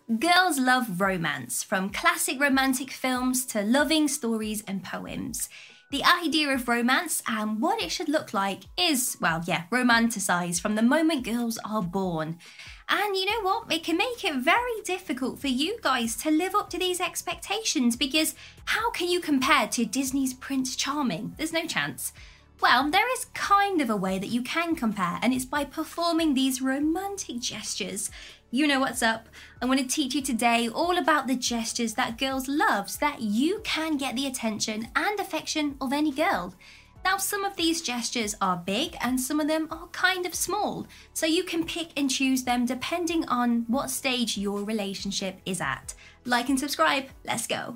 Girls love romance, from classic romantic films to loving stories and poems. The idea of romance and what it should look like is, romanticised from the moment girls are born. And you know what? It can make it very difficult for you guys to live up to these expectations, because how can you compare to Disney's Prince Charming? There's no chance. Well, there is kind of a way that you can compare, and it's by performing these romantic gestures. You know what's up. I'm going to teach you today all about the gestures that girls love so that you can get the attention and affection of any girl. Now, some of these gestures are big and some of them are kind of small, so you can pick and choose them depending on what stage your relationship is at. Like and subscribe. Let's go.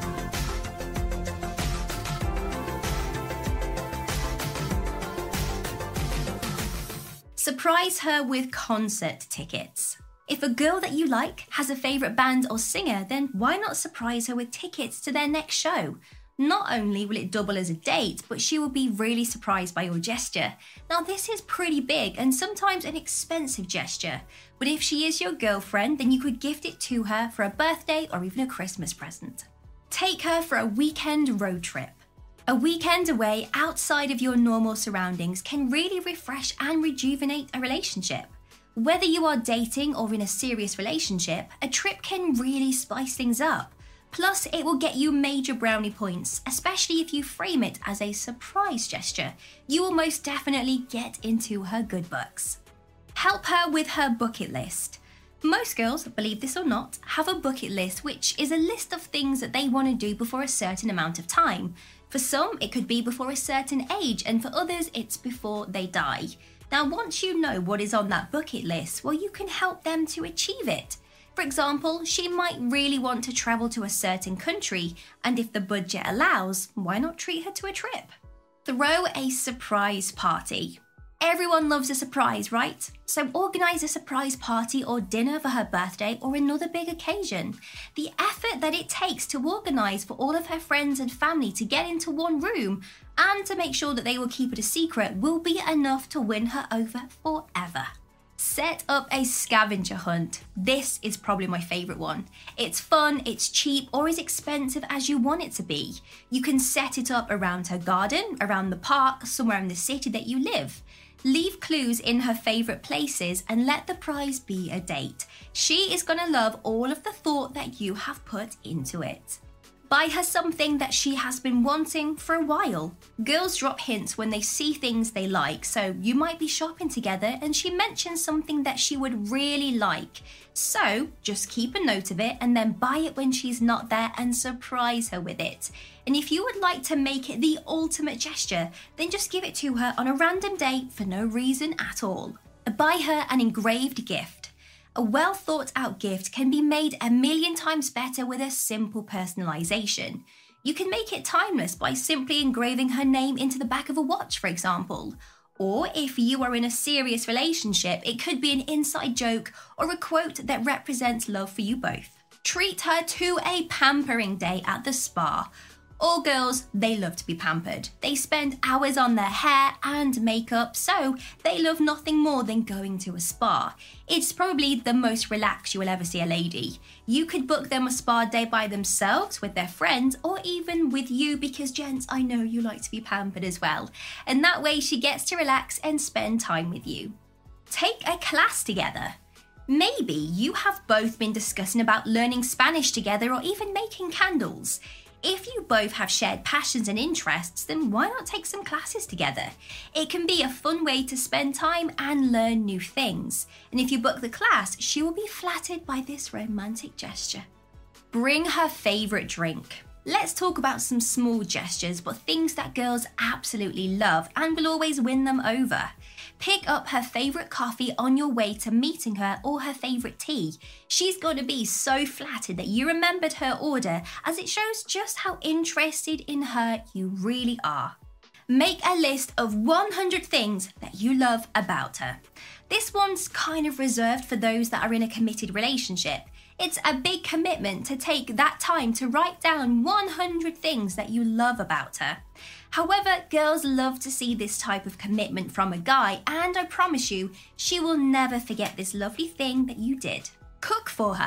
Surprise her with concert tickets. If a girl that you like has a favourite band or singer, then why not surprise her with tickets to their next show? Not only will it double as a date, but she will be really surprised by your gesture. Now, this is pretty big and sometimes an expensive gesture, but if she is your girlfriend, then you could gift it to her for a birthday or even a Christmas present. Take her for a weekend road trip. A weekend away outside of your normal surroundings can really refresh and rejuvenate a relationship. Whether you are dating or in a serious relationship, a trip can really spice things up. Plus, it will get you major brownie points, especially if you frame it as a surprise gesture. You will most definitely get into her good books. Help her with her bucket list. Most girls, believe this or not, have a bucket list, which is a list of things that they want to do before a certain amount of time. For some, it could be before a certain age, and for others, it's before they die. Now, once you know what is on that bucket list, well, you can help them to achieve it. For example, she might really want to travel to a certain country, and if the budget allows, why not treat her to a trip? Throw a surprise party. Everyone loves a surprise, right? So organise a surprise party or dinner for her birthday or another big occasion. The effort that it takes to organise for all of her friends and family to get into one room and to make sure that they will keep it a secret will be enough to win her over forever. Set up a scavenger hunt. This is probably my favourite one. It's fun, it's cheap, or as expensive as you want it to be. You can set it up around her garden, around the park, somewhere in the city that you live. Leave clues in her favourite places and let the prize be a date. She is going to love all of the thought that you have put into it. Buy her something that she has been wanting for a while. Girls drop hints when they see things they like, so you might be shopping together and she mentions something that she would really like. So just keep a note of it and then buy it when she's not there and surprise her with it. And if you would like to make it the ultimate gesture, then just give it to her on a random day for no reason at all. Buy her an engraved gift. A well thought out gift can be made a million times better with a simple personalisation. You can make it timeless by simply engraving her name into the back of a watch, for example. Or if you are in a serious relationship, it could be an inside joke or a quote that represents love for you both. Treat her to a pampering day at the spa. All girls, they love to be pampered. They spend hours on their hair and makeup, so they love nothing more than going to a spa. It's probably the most relaxed you will ever see a lady. You could book them a spa day by themselves, with their friends, or even with you, because gents, I know you like to be pampered as well. And that way she gets to relax and spend time with you. Take a class together. Maybe you have both been discussing about learning Spanish together or even making candles. If you both have shared passions and interests, then why not take some classes together? It can be a fun way to spend time and learn new things. And if you book the class, she will be flattered by this romantic gesture. Bring her favourite drink. Let's talk about some small gestures, but things that girls absolutely love and will always win them over. Pick up her favourite coffee on your way to meeting her or her favourite tea. She's going to be so flattered that you remembered her order, as it shows just how interested in her you really are. Make a list of 100 things that you love about her. This one's kind of reserved for those that are in a committed relationship. It's a big commitment to take that time to write down 100 things that you love about her. However, girls love to see this type of commitment from a guy, and I promise you, she will never forget this lovely thing that you did. Cook for her.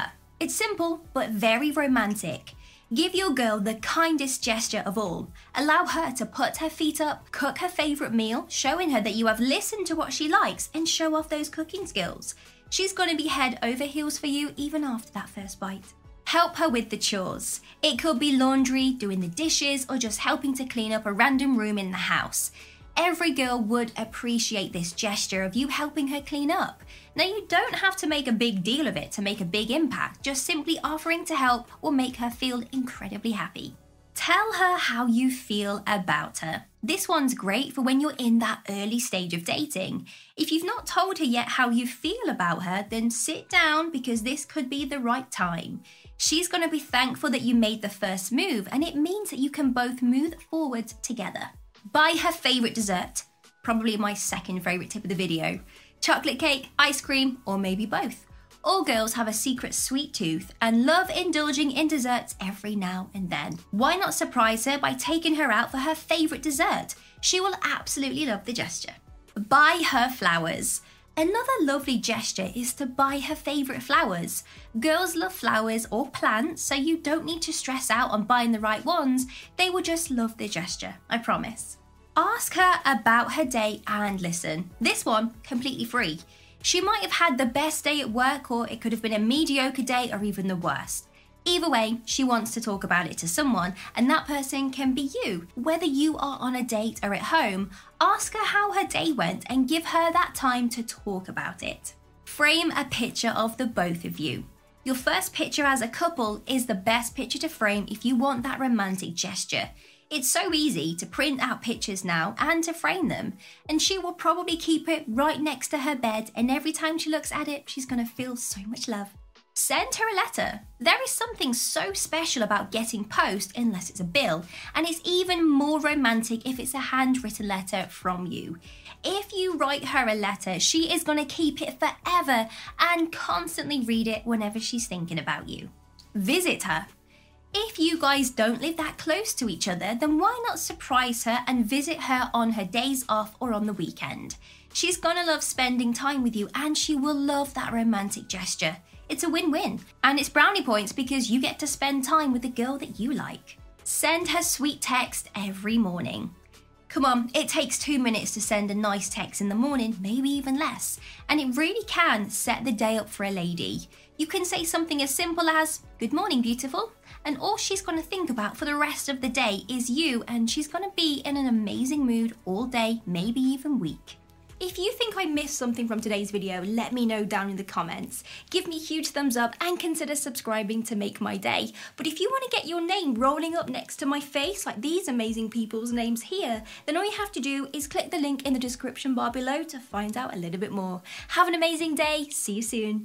It's simple, but very romantic. Give your girl the kindest gesture of all. Allow her to put her feet up, cook her favourite meal, showing her that you have listened to what she likes and show off those cooking skills. She's going to be head over heels for you even after that first bite. Help her with the chores. It could be laundry, doing the dishes, or just helping to clean up a random room in the house. Every girl would appreciate this gesture of you helping her clean up. Now, you don't have to make a big deal of it to make a big impact. Just simply offering to help will make her feel incredibly happy. Tell her how you feel about her. This one's great for when you're in that early stage of dating. If you've not told her yet how you feel about her, then sit down because this could be the right time. She's going to be thankful that you made the first move, and it means that you can both move forward together. Buy her favourite dessert, probably my second favourite tip of the video. Chocolate cake, ice cream, or maybe both. All girls have a secret sweet tooth and love indulging in desserts every now and then. Why not surprise her by taking her out for her favourite dessert? She will absolutely love the gesture. Buy her flowers. Another lovely gesture is to buy her favourite flowers. Girls love flowers or plants, so you don't need to stress out on buying the right ones. They will just love the gesture, I promise. Ask her about her day and listen. This one, completely free. She might have had the best day at work, or it could have been a mediocre day, or even the worst. Either way, she wants to talk about it to someone, and that person can be you. Whether you are on a date or at home, ask her how her day went and give her that time to talk about it. Frame a picture of the both of you. Your first picture as a couple is the best picture to frame if you want that romantic gesture. It's so easy to print out pictures now and to frame them, and she will probably keep it right next to her bed, and every time she looks at it, she's going to feel so much love. Send her a letter. There is something so special about getting post unless it's a bill, and it's even more romantic if it's a handwritten letter from you. If you write her a letter, she is going to keep it forever and constantly read it whenever she's thinking about you. Visit her. If you guys don't live that close to each other, then why not surprise her and visit her on her days off or on the weekend? She's gonna love spending time with you, and she will love that romantic gesture. It's a win-win, and it's brownie points because you get to spend time with the girl that you like. Send her sweet text every morning. Come on, it takes 2 minutes to send a nice text in the morning, maybe even less, and it really can set the day up for a lady. You can say something as simple as, "Good morning, beautiful," and all she's going to think about for the rest of the day is you, and she's going to be in an amazing mood all day, maybe even week. If you think I missed something from today's video, let me know down in the comments. Give me a huge thumbs up and consider subscribing to make my day. But if you want to get your name rolling up next to my face, like these amazing people's names here, then all you have to do is click the link in the description bar below to find out a little bit more. Have an amazing day. See you soon.